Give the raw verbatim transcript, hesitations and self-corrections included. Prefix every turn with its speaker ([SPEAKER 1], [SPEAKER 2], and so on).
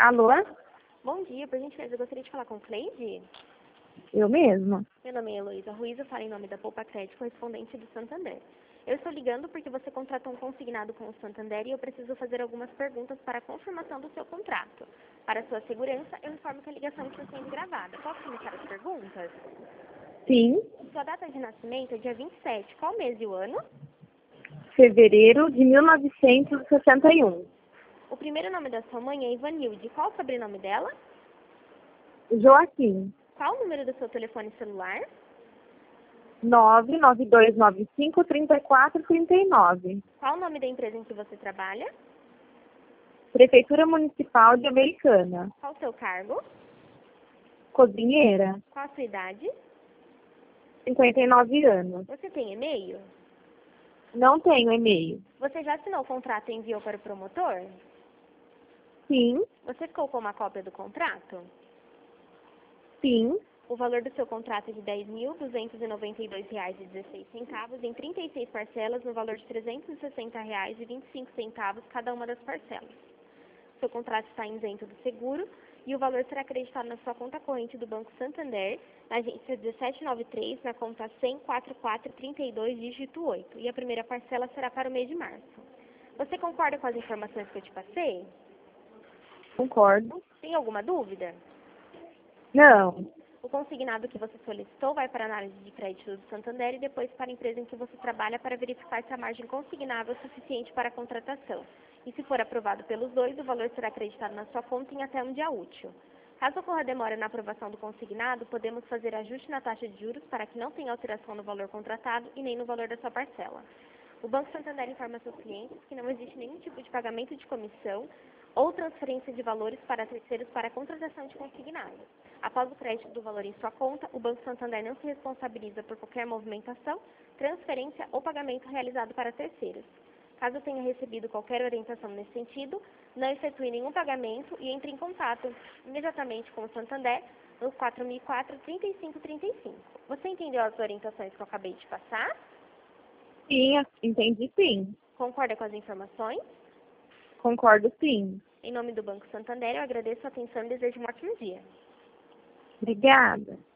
[SPEAKER 1] Alô?
[SPEAKER 2] Bom dia, por gentileza, eu gostaria de falar com Cleide.
[SPEAKER 1] Eu mesma.
[SPEAKER 2] Meu nome é Heloísa Ruiz, eu falo em nome da Poupa Crédito, correspondente do Santander. Eu estou ligando porque você contratou um consignado com o Santander e eu preciso fazer algumas perguntas para a confirmação do seu contrato. Para sua segurança, eu informo que a ligação está sendo gravada. Posso começar as perguntas?
[SPEAKER 1] Sim.
[SPEAKER 2] Sua data de nascimento é dia vinte e sete. Qual mês e o ano?
[SPEAKER 1] Fevereiro de mil novecentos e sessenta e um.
[SPEAKER 2] O primeiro nome da sua mãe é Ivanilde. Qual o sobrenome dela?
[SPEAKER 1] Joaquim.
[SPEAKER 2] Qual o número do seu telefone celular?
[SPEAKER 1] nove nove dois nove cinco, três quatro três nove.
[SPEAKER 2] Qual o nome da empresa em que você trabalha?
[SPEAKER 1] Prefeitura Municipal de Americana.
[SPEAKER 2] Qual o seu cargo?
[SPEAKER 1] Cozinheira.
[SPEAKER 2] Qual a sua idade?
[SPEAKER 1] cinquenta e nove anos.
[SPEAKER 2] Você tem e-mail?
[SPEAKER 1] Não tenho e-mail.
[SPEAKER 2] Você já assinou o contrato e enviou para o promotor?
[SPEAKER 1] Sim.
[SPEAKER 2] Você ficou com uma cópia do contrato?
[SPEAKER 1] Sim.
[SPEAKER 2] O valor do seu contrato é de dez mil duzentos e noventa e dois reais e dezesseis centavos em trinta e seis parcelas no valor de trezentos e sessenta reais e vinte e cinco centavos cada uma das parcelas. Seu contrato está isento do seguro e o valor será acreditado na sua conta corrente do Banco Santander, na agência dezessete noventa e três, na conta cem, quarenta e quatro, trinta e dois, dígito oito. E a primeira parcela será para o mês de março. Você concorda com as informações que eu te passei?
[SPEAKER 1] Concordo.
[SPEAKER 2] Tem alguma dúvida?
[SPEAKER 1] Não.
[SPEAKER 2] O consignado que você solicitou vai para a análise de crédito do Santander e depois para a empresa em que você trabalha para verificar se a margem consignável é suficiente para a contratação. E se for aprovado pelos dois, o valor será acreditado na sua conta em até um dia útil. Caso ocorra demora na aprovação do consignado, podemos fazer ajuste na taxa de juros para que não tenha alteração no valor contratado e nem no valor da sua parcela. O Banco Santander informa seus clientes que não existe nenhum tipo de pagamento de comissão ou transferência de valores para terceiros para a contratação de consignado. Após o crédito do valor em sua conta, o Banco Santander não se responsabiliza por qualquer movimentação, transferência ou pagamento realizado para terceiros. Caso tenha recebido qualquer orientação nesse sentido, não efetue nenhum pagamento e entre em contato imediatamente com o Santander no quatro mil e quatro, trinta e cinco trinta e cinco. Você entendeu as orientações que eu acabei de passar?
[SPEAKER 1] Sim, entendi sim.
[SPEAKER 2] Concorda com as informações?
[SPEAKER 1] Concordo sim.
[SPEAKER 2] Em nome do Banco Santander, eu agradeço a atenção e desejo um ótimo dia.
[SPEAKER 1] Obrigada.